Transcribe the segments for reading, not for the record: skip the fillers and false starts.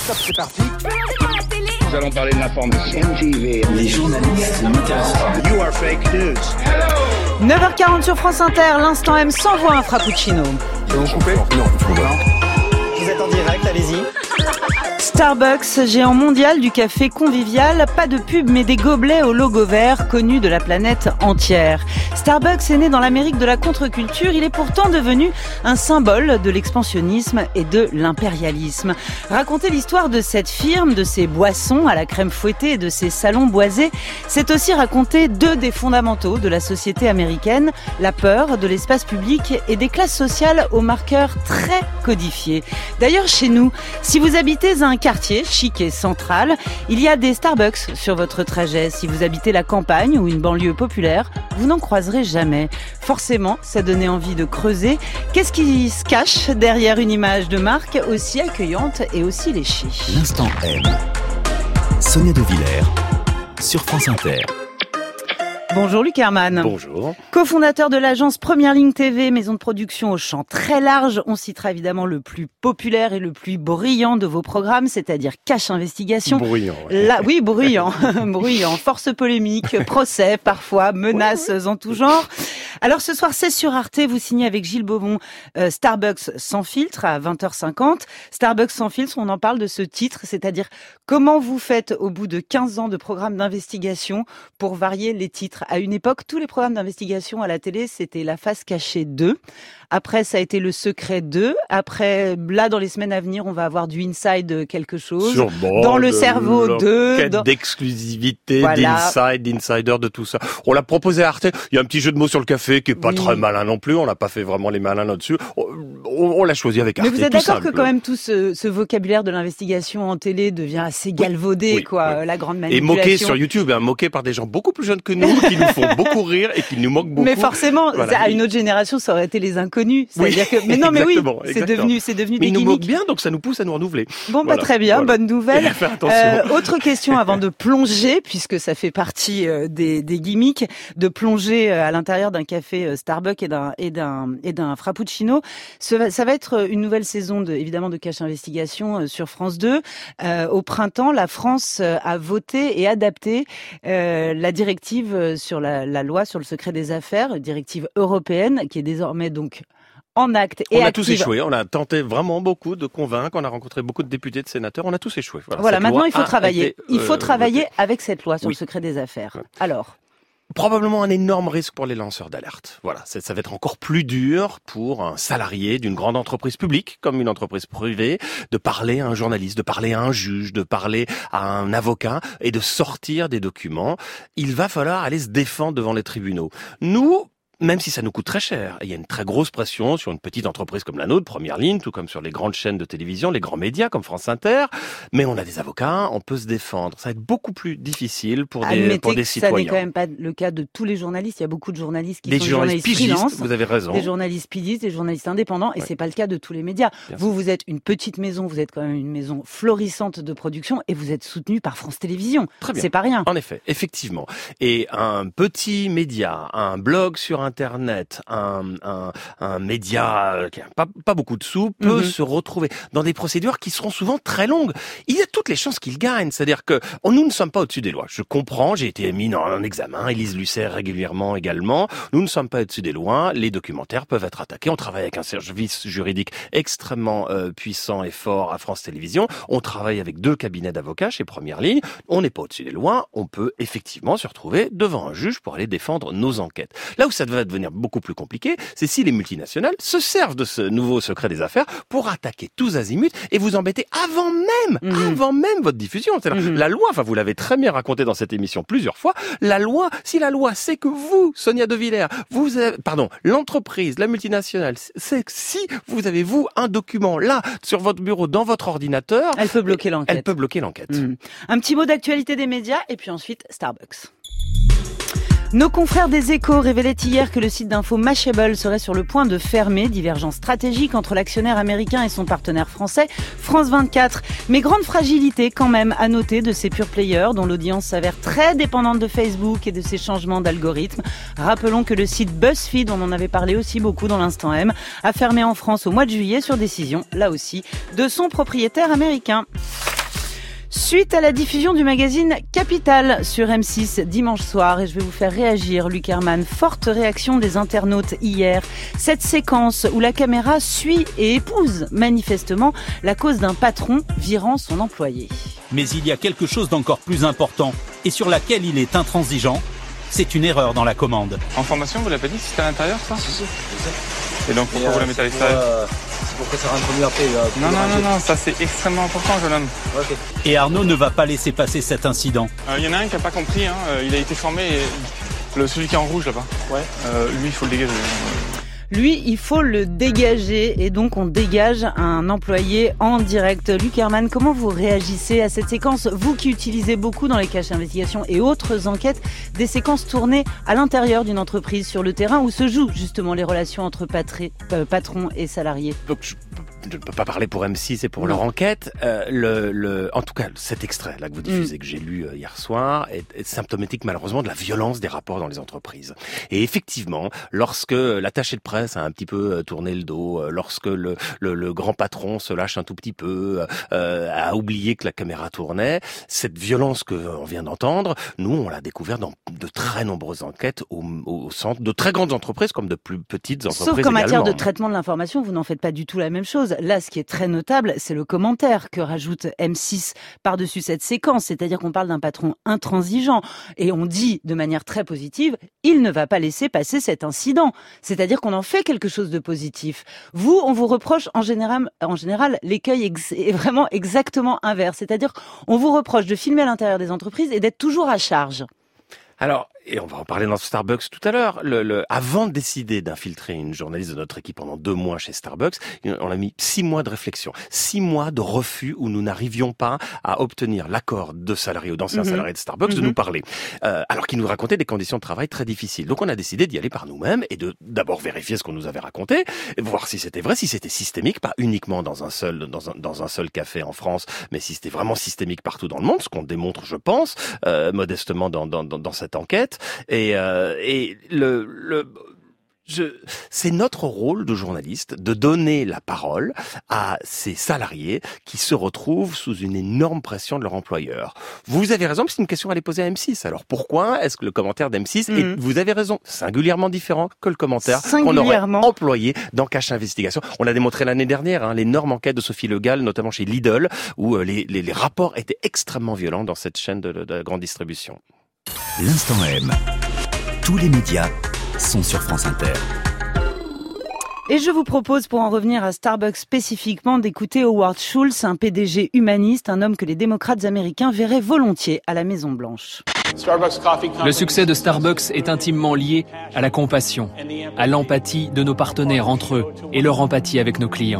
Top, c'est parti. Nous allons parler de l'information. MTV. Les journalistes ne m'intéressent pas. You are fake news. Hello. 9h40 sur France Inter, l'instant M s'envoie un frappuccino. C'est vous couper ? Non, Vous êtes en direct, allez-y. Starbucks, géant mondial du café convivial, pas de pub mais des gobelets au logo vert connus de la planète entière. Starbucks est né dans l'Amérique de la contre-culture, il est pourtant devenu un symbole de l'expansionnisme et de l'impérialisme. Raconter l'histoire de cette firme, de ses boissons à la crème fouettée et de ses salons boisés, c'est aussi raconter deux des fondamentaux de la société américaine, la peur de l'espace public et des classes sociales aux marqueurs très codifiés. D'ailleurs chez nous, si vous habitez un quartier chic et central, il y a des Starbucks sur votre trajet. Si vous habitez la campagne ou une banlieue populaire, vous n'en croiserez jamais. Forcément, ça donnait envie de creuser. Qu'est-ce qui se cache derrière une image de marque aussi accueillante et aussi léchée ? L'instant M. Sonia De Villers sur France Inter. Bonjour Luc Hermann. Bonjour. Cofondateur de l'agence Première Ligne TV, maison de production au champ très large. On citera évidemment le plus populaire et le plus brillant de vos programmes, c'est-à-dire Cache Investigation. Bruyant. Oui, bruyant. Bruyant. Force polémique, procès parfois, menaces en tout genre. Alors ce soir, c'est sur Arte, vous signez avec Gilles Beaumont Starbucks sans filtre à 20h50. Starbucks sans filtre, on en parle de ce titre, c'est-à-dire comment vous faites au bout de 15 ans de programmes d'investigation pour varier les titres. À une époque, tous les programmes d'investigation à la télé, c'était La Face Cachée 2. Après, ça a été Le Secret 2. Après, là, dans les semaines à venir, on va avoir du Inside quelque chose. Dans le cerveau 2. Quête d'exclusivité, d'Inside, d'Insider, de tout ça. On l'a proposé à Arte. Il y a un petit jeu de mots sur le café qui est pas très malin non plus. On l'a pas fait vraiment les malins là-dessus. On l'a choisi avec Arte. Mais vous êtes d'accord que quand même tout ce vocabulaire de l'investigation en télé devient assez galvaudé, quoi. La grande manipulation. Et moqué sur YouTube, moqué par des gens beaucoup plus jeunes que nous, qui nous font beaucoup rire et qui nous moquent beaucoup. Mais forcément, à une autre génération, ça aurait été les inconnus. C'est-à-dire que, mais non, mais oui, c'est devenu mais des gimmicks. ils nous moquent bien, donc ça nous pousse à nous renouveler. Bon, très bien, bonne nouvelle. Faire attention. Autre question avant de plonger, puisque ça fait partie des gimmicks, de plonger à l'intérieur d'un café Starbucks et d'un frappuccino. Ça va être une nouvelle saison évidemment de Cache Investigation sur France 2. Au printemps, la France a voté et adapté la directive sur la loi sur le secret des affaires, directive européenne, qui est désormais donc en acte et on a active. tous échoué, on a tenté vraiment beaucoup de convaincre, on a rencontré beaucoup de députés, de sénateurs, on a tous échoué. Voilà, maintenant il faut travailler. Il faut travailler avec cette loi sur le secret des affaires. Ouais. Alors probablement un énorme risque pour les lanceurs d'alerte. Voilà, ça va être encore plus dur pour un salarié d'une grande entreprise publique comme une entreprise privée de parler à un journaliste, de parler à un juge, de parler à un avocat et de sortir des documents. Il va falloir aller se défendre devant les tribunaux. Nous, même si ça nous coûte très cher, il y a une très grosse pression sur une petite entreprise comme la nôtre, Première Ligne, tout comme sur les grandes chaînes de télévision, les grands médias comme France Inter, mais on a des avocats, on peut se défendre. Ça va être beaucoup plus difficile pour des citoyens. Ça n'est quand même pas le cas de tous les journalistes. Il y a beaucoup de journalistes qui sont des journalistes pigistes, freelance, vous avez raison. Des journalistes pigistes, des journalistes indépendants, et c'est pas le cas de tous les médias. Vous êtes une petite maison, vous êtes quand même une maison florissante de production, et vous êêtes soutenu par France Télévisions. Très bien. C'est pas rien. En effet, effectivement. Et un petit média, un blog sur Internet, un média qui n'a pas beaucoup de sous peut se retrouver dans des procédures qui seront souvent très longues. Il y a toutes les chances qu'il gagne. C'est-à-dire que nous ne sommes pas au-dessus des lois. Je comprends, j'ai été mis dans un examen, Élise Lucet régulièrement également. Nous ne sommes pas au-dessus des lois. Les documentaires peuvent être attaqués. On travaille avec un service juridique extrêmement puissant et fort à France Télévisions. On travaille avec 2 cabinets d'avocats chez Première Ligne. On n'est pas au-dessus des lois. On peut effectivement se retrouver devant un juge pour aller défendre nos enquêtes. Là où ça va devenir beaucoup plus compliqué, c'est si les multinationales se servent de ce nouveau secret des affaires pour attaquer tous azimuts et vous embêter avant même votre diffusion. C'est-à-dire, la loi, vous l'avez très bien raconté dans cette émission plusieurs fois, si la loi sait que vous, Sonia De Villers, l'entreprise, la multinationale, c'est que si vous avez, un document là, sur votre bureau, dans votre ordinateur, elle peut bloquer l'enquête. Un petit mot d'actualité des médias et puis ensuite Starbucks. Nos confrères des Échos révélaient hier que le site d'info Mashable serait sur le point de fermer. Divergence stratégique entre l'actionnaire américain et son partenaire français, France 24. Mais grande fragilité quand même à noter de ces pure players dont l'audience s'avère très dépendante de Facebook et de ses changements d'algorithme. Rappelons que le site BuzzFeed, on en avait parlé aussi beaucoup dans l'instant M, a fermé en France au mois de juillet sur décision, là aussi, de son propriétaire américain. Suite à la diffusion du magazine Capital sur M6 dimanche soir, et je vais vous faire réagir, Luc Hermann, forte réaction des internautes hier. Cette séquence où la caméra suit et épouse manifestement la cause d'un patron virant son employé. Mais il y a quelque chose d'encore plus important et sur laquelle il est intransigeant. C'est une erreur dans la commande. En formation, vous l'avez pas dit si c'était à l'intérieur, ça ? Si. Et donc pourquoi vous la mettez à l'extérieur ? C'est pour que ça rentre mieux après. Non, ça c'est extrêmement important, jeune homme. Okay. Et Arnaud ne va pas laisser passer cet incident. Il y en a un qui n'a pas compris, il a été formé, celui qui est en rouge là-bas. Ouais. Lui, il faut le dégager. Lui, il faut le dégager et donc on dégage un employé en direct. Luc Hermann, comment vous réagissez à cette séquence ? Vous qui utilisez beaucoup dans les caches d'investigation et autres enquêtes, des séquences tournées à l'intérieur d'une entreprise, sur le terrain où se jouent justement les relations entre patrons et salariés. Donc je ne peux pas parler pour M6 et pour leur enquête. En tout cas, cet extrait là que vous diffusez, que j'ai lu hier soir, est symptomatique malheureusement de la violence des rapports dans les entreprises. Et effectivement, lorsque l'attaché de presse a un petit peu tourné le dos, lorsque le grand patron se lâche un tout petit peu, a oublié que la caméra tournait, cette violence que on vient d'entendre, nous on l'a découvert dans de très nombreuses enquêtes au centre de très grandes entreprises comme de plus petites entreprises. Sauf qu'en matière de également. traitement de l'information, vous n'en faites pas du tout la même chose. Là, ce qui est très notable, c'est le commentaire que rajoute M6 par-dessus cette séquence. C'est-à-dire qu'on parle d'un patron intransigeant et on dit de manière très positive, il ne va pas laisser passer cet incident. C'est-à-dire qu'on en fait quelque chose de positif. Vous, on vous reproche en général l'écueil est vraiment exactement inverse. C'est-à-dire on vous reproche de filmer à l'intérieur des entreprises et d'être toujours à charge. Alors, et on va en parler dans Starbucks tout à l'heure, avant de décider d'infiltrer une journaliste de notre équipe pendant 2 mois chez Starbucks, on a mis 6 mois de réflexion, 6 mois de refus où nous n'arrivions pas à obtenir l'accord de salariés ou d'anciens salariés de Starbucks de nous parler, alors qu'ils nous racontaient des conditions de travail très difficiles. Donc on a décidé d'y aller par nous-mêmes et de d'abord vérifier ce qu'on nous avait raconté, voir si c'était vrai, si c'était systémique, pas uniquement dans un seul café en France, mais si c'était vraiment systémique partout dans le monde, ce qu'on démontre, je pense, modestement dans cette enquête. C'est notre rôle de journaliste de donner la parole à ces salariés qui se retrouvent sous une énorme pression de leur employeur. Vous avez raison, c'est une question à aller poser à M6. Alors pourquoi est-ce que le commentaire d'M6 est, vous avez raison, singulièrement différent que le commentaire qu'on aurait employé dans Cache Investigation. On l'a démontré l'année dernière, l'énorme enquête de Sophie Le Gall, notamment chez Lidl, où les rapports étaient extrêmement violents dans cette chaîne de grande distribution. L'Instant M. Tous les médias sont sur France Inter. Et je vous propose, pour en revenir à Starbucks spécifiquement, d'écouter Howard Schultz, un PDG humaniste, un homme que les démocrates américains verraient volontiers à la Maison-Blanche. Le succès de Starbucks est intimement lié à la compassion, à l'empathie de nos partenaires entre eux et leur empathie avec nos clients.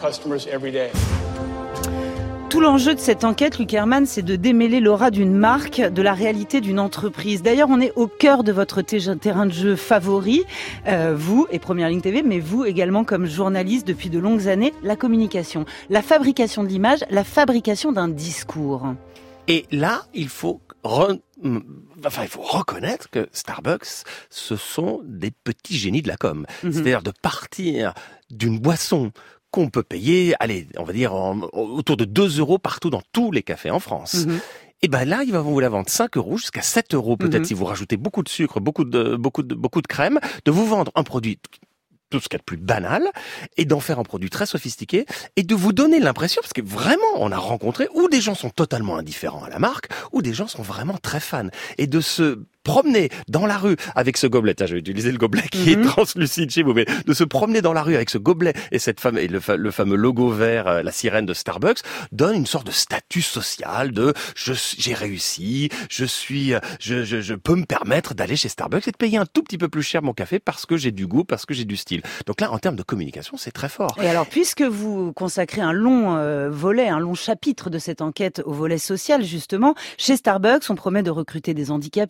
Tout l'enjeu de cette enquête, Luc Hermann, c'est de démêler l'aura d'une marque de la réalité d'une entreprise. D'ailleurs, on est au cœur de votre terrain de jeu favori, vous et Première Ligne TV, mais vous également comme journaliste depuis de longues années, la communication, la fabrication de l'image, la fabrication d'un discours. Et là, il faut reconnaître que Starbucks, ce sont des petits génies de la com. C'est-à-dire de partir d'une boisson qu'on peut payer, allez, on va dire autour de 2 € partout dans tous les cafés en France. Et ben là, ils vont vous la vendre 5 € jusqu'à 7 € peut-être si vous rajoutez beaucoup de sucre, beaucoup de crème, de vous vendre un produit tout ce qu'il y a de plus banal, et d'en faire un produit très sophistiqué, et de vous donner l'impression, parce que vraiment, on a rencontré où des gens sont totalement indifférents à la marque, ou des gens sont vraiment très fans, et de se promener dans la rue avec ce gobelet, j'ai utilisé le gobelet qui est translucide chez vous, mais de se promener dans la rue avec ce gobelet et le fameux logo vert, la sirène de Starbucks, donne une sorte de statut social de j'ai réussi, je peux me permettre d'aller chez Starbucks et de payer un tout petit peu plus cher mon café parce que j'ai du goût, parce que j'ai du style. Donc là, en termes de communication, c'est très fort. Et alors, puisque vous consacrez un long volet, un long chapitre de cette enquête au volet social, justement, chez Starbucks, on promet de recruter des handicapés, on promet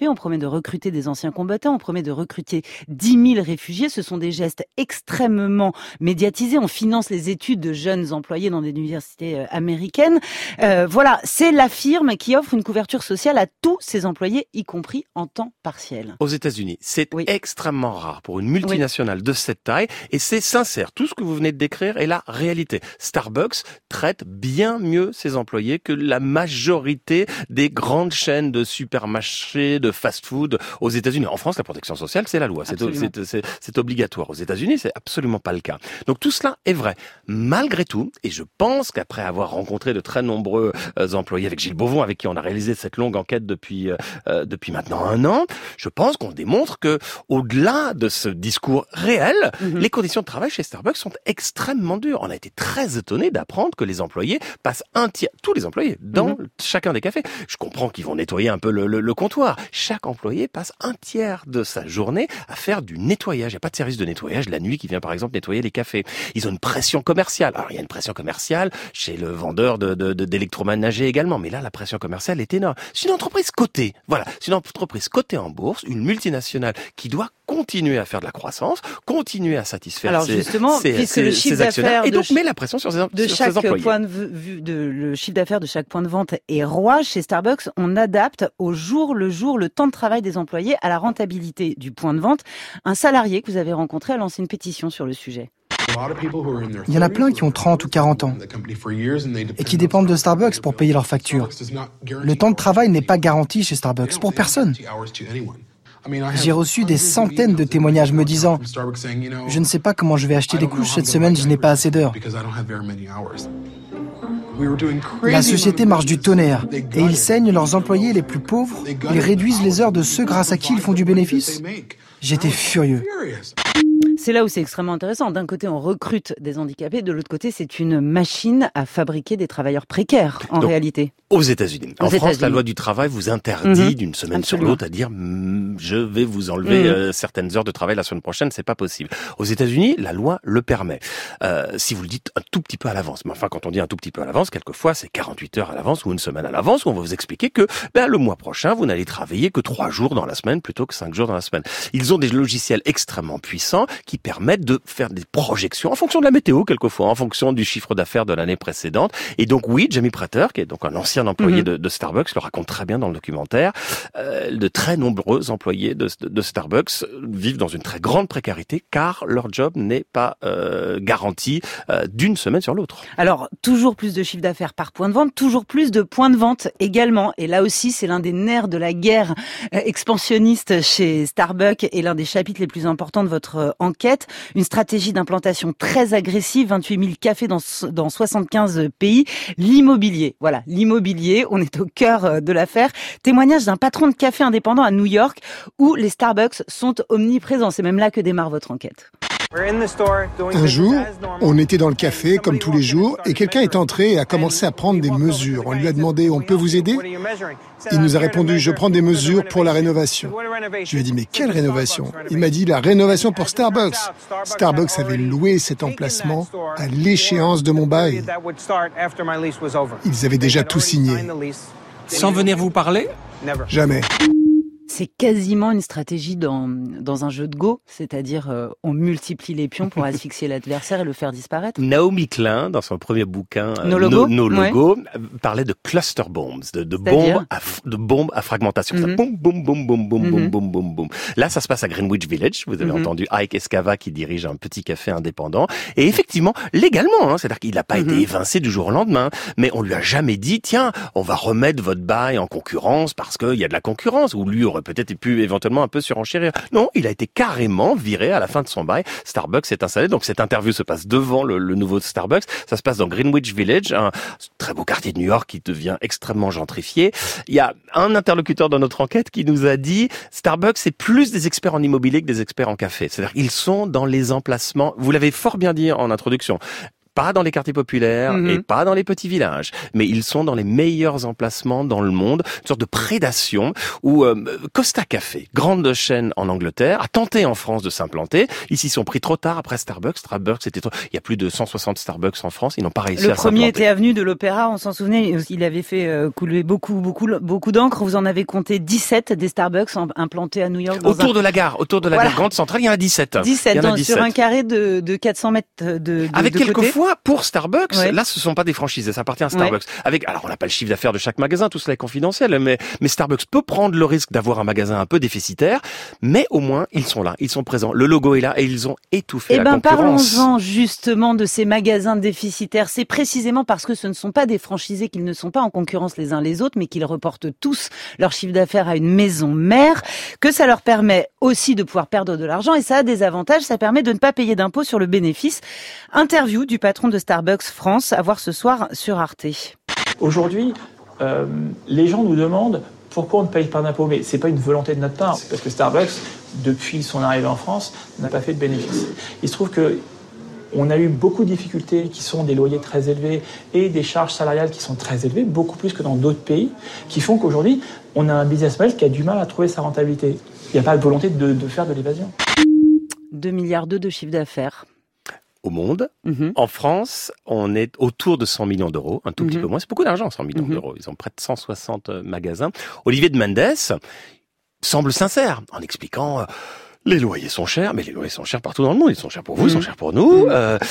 de recruter des anciens combattants, on promet de recruter 10 000 réfugiés. Ce sont des gestes extrêmement médiatisés. On finance les études de jeunes employés dans des universités américaines. Voilà, c'est la firme qui offre une couverture sociale à tous ses employés, y compris en temps partiel. Aux États-Unis, c'est extrêmement rare pour une multinationale de cette taille, et c'est sincère. Tout ce que vous venez de décrire est la réalité. Starbucks traite bien mieux ses employés que la majorité des grandes chaînes de supermarchés, de fast-food aux États-Unis. En France, la protection sociale, c'est la loi. C'est obligatoire. Aux États-Unis, c'est absolument pas le cas. Donc tout cela est vrai. Malgré tout, et je pense qu'après avoir rencontré de très nombreux employés avec Gilles Beauvon, avec qui on a réalisé cette longue enquête depuis maintenant 1 an, je pense qu'on démontre que, au-delà de ce discours réel, les conditions de travail chez Starbucks sont extrêmement dures. On a été très étonnés d'apprendre que les employés passent tous les employés, dans chacun des cafés. Je comprends qu'ils vont nettoyer un peu le comptoir. Chaque employé passe 1/3 de sa journée à faire du nettoyage. Il n'y a pas de service de nettoyage la nuit qui vient, par exemple, nettoyer les cafés. Ils ont une pression commerciale. Alors, il y a une pression commerciale chez le vendeur d'électroménager également. Mais là, la pression commerciale est énorme. C'est une entreprise cotée. Voilà. C'est une entreprise cotée en bourse, une multinationale qui doit continuer à faire de la croissance, continuer à satisfaire ses actionnaires, et donc met la pression sur ses employés. Le chiffre d'affaires de chaque point de vente est roi. Chez Starbucks, on adapte au jour le temps de travail des employés à la rentabilité du point de vente. Un salarié que vous avez rencontré a lancé une pétition sur le sujet. Il y en a plein qui ont 30 ou 40 ans et qui dépendent de Starbucks pour payer leurs factures. Le temps de travail n'est pas garanti chez Starbucks pour personne. J'ai reçu des centaines de témoignages me disant « Je ne sais pas comment je vais acheter des couches cette semaine, je n'ai pas assez d'heures. » La société marche du tonnerre et ils saignent leurs employés les plus pauvres. Ils réduisent les heures de ceux grâce à qui ils font du bénéfice. J'étais furieux. C'est là où c'est extrêmement intéressant. D'un côté, on recrute des handicapés. De l'autre côté, c'est une machine à fabriquer des travailleurs précaires, en réalité. Aux États-Unis. En France, la loi du travail vous interdit d'une semaine sur l'autre à dire je vais vous enlever certaines heures de travail la semaine prochaine, c'est pas possible. Aux États-Unis, la loi le permet. Si vous le dites un tout petit peu à l'avance. Mais enfin, quand on dit un tout petit peu à l'avance, quelquefois, c'est 48 heures à l'avance ou une semaine à l'avance où on va vous expliquer que le mois prochain, vous n'allez travailler que 3 jours dans la semaine plutôt que 5 jours dans la semaine. Ils ont des logiciels extrêmement puissants qui permettent de faire des projections en fonction de la météo, quelquefois, en fonction du chiffre d'affaires de l'année précédente. Et donc, oui, Jamie Prater, qui est donc un ancien employé de Starbucks, le raconte très bien dans le documentaire. De très nombreux employés de Starbucks vivent dans une très grande précarité car leur job n'est pas garanti d'une semaine sur l'autre. Alors, toujours plus de chiffre d'affaires par point de vente, toujours plus de points de vente également. Et là aussi, c'est l'un des nerfs de la guerre expansionniste chez Starbucks et l'un des chapitres les plus importants de votre enquête. Une stratégie d'implantation très agressive, 28 000 cafés dans 75 pays. L'immobilier, voilà, l'immobilier, on est au cœur de l'affaire. Témoignage d'un patron de café indépendant à New York où les Starbucks sont omniprésents. C'est même là que démarre votre enquête. Un jour, on était dans le café, comme tous les jours, et quelqu'un est entré et a commencé à prendre des mesures. On lui a demandé « On peut vous aider ?» Il nous a répondu « Je prends des mesures pour la rénovation. » Je lui ai dit « Mais quelle rénovation ?» Il m'a dit « La rénovation pour Starbucks. » Starbucks avait loué cet emplacement à l'échéance de mon bail. Ils avaient déjà tout signé. Sans venir vous parler ? Jamais. C'est quasiment une stratégie dans un jeu de Go, c'est-à-dire on multiplie les pions pour asphyxier l'adversaire et le faire disparaître. Naomi Klein, dans son premier bouquin Nos logos, parlait de cluster bombs, de bombes à fragmentation. Ça, boum, boum, boum, boum, boum, boum, boum, boum, boum. Là, ça se passe à Greenwich Village. Vous avez entendu Ike Escava qui dirige un petit café indépendant. Et effectivement, légalement, c'est-à-dire qu'il n'a pas été évincé du jour au lendemain, mais on lui a jamais dit, tiens, on va remettre votre bail en concurrence parce qu'il y a de la concurrence, ou lui aurait peut-être pu éventuellement un peu surenchérir. Non, il a été carrément viré à la fin de son bail. Starbucks s'est installé. Donc cette interview se passe devant le nouveau Starbucks. Ça se passe dans Greenwich Village, un très beau quartier de New York qui devient extrêmement gentrifié. Il y a un interlocuteur dans notre enquête qui nous a dit Starbucks, c'est plus des experts en immobilier que des experts en café. C'est-à-dire ils sont dans les emplacements. Vous l'avez fort bien dit en introduction. pas dans les quartiers populaires et pas dans les petits villages, mais ils sont dans les meilleurs emplacements dans le monde, une sorte de prédation où Costa Café, grande chaîne en Angleterre, a tenté en France de s'implanter. Ils s'y sont pris trop tard après Starbucks. Starbucks, il y a plus de 160 Starbucks en France, ils n'ont pas réussi à s'implanter. Le premier était avenue de l'Opéra, on s'en souvenait, il avait fait couler beaucoup d'encre. Vous en avez compté 17 des Starbucks implantés à New York. Autour de la gare grande centrale, il y en a 17. 17 sur un carré de 400 mètres de avec de quelquefois, pour Starbucks, là ce sont pas des franchisés, ça appartient à Starbucks. Alors on n'a pas le chiffre d'affaires de chaque magasin, tout cela est confidentiel, mais Starbucks peut prendre le risque d'avoir un magasin un peu déficitaire, mais au moins ils sont là, ils sont présents, le logo est là et ils ont étouffé la concurrence. Parlons-en justement de ces magasins déficitaires. C'est précisément parce que ce ne sont pas des franchisés qu'ils ne sont pas en concurrence les uns les autres, mais qu'ils reportent tous leur chiffre d'affaires à une maison mère, que ça leur permet aussi de pouvoir perdre de l'argent, et ça a des avantages, ça permet de ne pas payer d'impôts sur le bénéfice. Interview du patron de Starbucks France, à voir ce soir sur Arte. Aujourd'hui, les gens nous demandent pourquoi on ne paye pas d'impôts, mais c'est pas une volonté de notre part, parce que Starbucks, depuis son arrivée en France, n'a pas fait de bénéfices. Il se trouve que on a eu beaucoup de difficultés qui sont des loyers très élevés et des charges salariales qui sont très élevées, beaucoup plus que dans d'autres pays, qui font qu'aujourd'hui, on a un business model qui a du mal à trouver sa rentabilité. Il n'y a pas de volonté de faire de l'évasion. 2,2 milliards de chiffre d'affaires. Au monde. En France, on est autour de 100 millions d'euros, un tout petit peu moins. C'est beaucoup d'argent, 100 millions d'euros. Ils ont près de 160 magasins. Olivier de Mendes semble sincère en expliquant... les loyers sont chers, mais les loyers sont chers partout dans le monde. Ils sont chers pour vous, ils sont chers pour nous.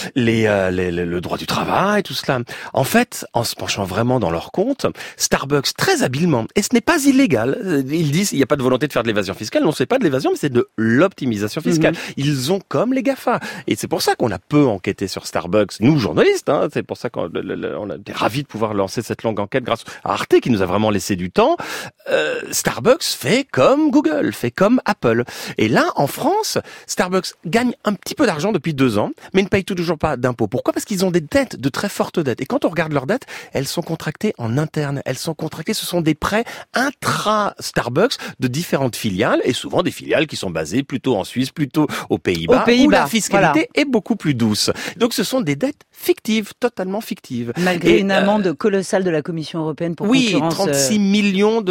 Le droit du travail, tout cela. En fait, en se penchant vraiment dans leur compte, Starbucks, très habilement, et ce n'est pas illégal, ils disent il n'y a pas de volonté de faire de l'évasion fiscale. Non, c'est pas de l'évasion, mais c'est de l'optimisation fiscale. Ils ont comme les GAFA. Et c'est pour ça qu'on a peu enquêté sur Starbucks, nous journalistes. C'est pour ça qu'on a été ravis de pouvoir lancer cette longue enquête grâce à Arte qui nous a vraiment laissé du temps. Starbucks fait comme Google, fait comme Apple. Et là, en France, Starbucks gagne un petit peu d'argent depuis 2 ans, mais ne paye toujours pas d'impôts. Pourquoi ? Parce qu'ils ont des dettes, de très fortes dettes. Et quand on regarde leurs dettes, elles sont contractées en interne. Elles sont contractées, ce sont des prêts intra-Starbucks de différentes filiales, et souvent des filiales qui sont basées plutôt en Suisse, plutôt aux Pays-Bas, où la fiscalité est beaucoup plus douce. Donc ce sont des dettes fictives, totalement fictives. Malgré une amende colossale de la Commission européenne pour concurrence 36 millions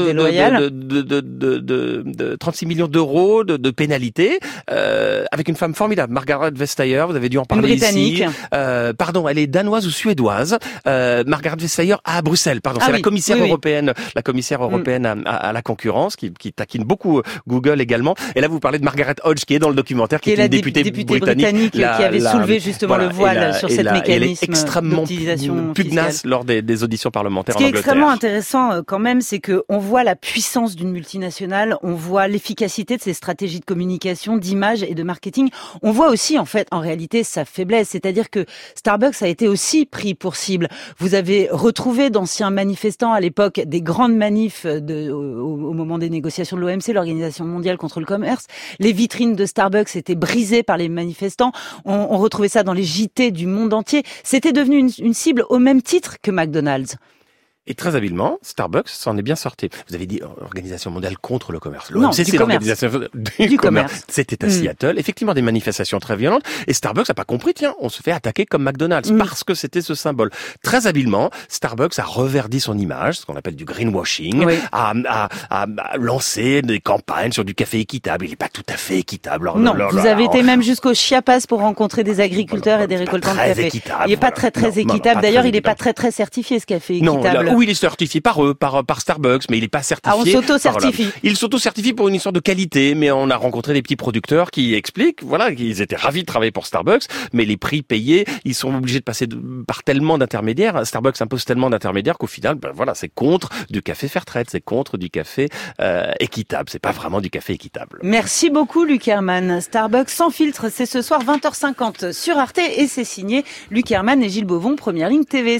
36 millions d'euros de pénalités. Avec une femme formidable, Margaret Vestager, vous avez dû en parler ici. Elle est danoise ou suédoise. Margaret Vestager à Bruxelles, c'est la commissaire européenne, la commissaire européenne à la concurrence, qui taquine beaucoup Google également. Et là, vous parlez de Margaret Hodge, qui est dans le documentaire, qui est une députée britannique qui avait soulevé justement le voile sur cette mécanisme. Elle est extrêmement pugnace lors des auditions parlementaires en Angleterre. Ce qui est extrêmement intéressant quand même, c'est que on voit la puissance d'une multinationale, on voit l'efficacité de ses stratégies de communication, d'image et de marketing. On voit aussi, en réalité, sa faiblesse. C'est-à-dire que Starbucks a été aussi pris pour cible. Vous avez retrouvé d'anciens manifestants à l'époque des grandes manifs au moment des négociations de l'OMC, l'Organisation mondiale contre le commerce. Les vitrines de Starbucks étaient brisées par les manifestants. On retrouvait ça dans les JT du monde entier. C'était devenu une cible au même titre que McDonald's. Et très habilement, Starbucks s'en est bien sorti. Vous avez dit Organisation mondiale contre le commerce. Non, c'est l'organisation du commerce. C'était à Seattle. Effectivement, des manifestations très violentes. Et Starbucks n'a pas compris, on se fait attaquer comme McDonald's parce que c'était ce symbole. Très habilement, Starbucks a reverdi son image, ce qu'on appelle du greenwashing, a lancé des campagnes sur du café équitable. Il n'est pas tout à fait équitable. Vous avez été même jusqu'au Chiapas pour rencontrer des agriculteurs et des récoltants de café. Il n'est pas très équitable. D'ailleurs, il n'est pas très certifié, ce café équitable. Oui, il est certifié par eux, par Starbucks, mais il n'est pas certifié. On s'auto-certifie. Il s'auto-certifie pour une histoire de qualité, mais on a rencontré des petits producteurs qui expliquent, qu'ils étaient ravis de travailler pour Starbucks, mais les prix payés, ils sont obligés de passer par tellement d'intermédiaires. Starbucks impose tellement d'intermédiaires qu'au final, c'est contre du café Fairtrade, c'est contre du café équitable. C'est pas vraiment du café équitable. Merci beaucoup, Luc Hermann. Starbucks sans filtre, c'est ce soir 20h50 sur Arte et c'est signé Luc Hermann et Gilles Bovon, Première Ligne TV.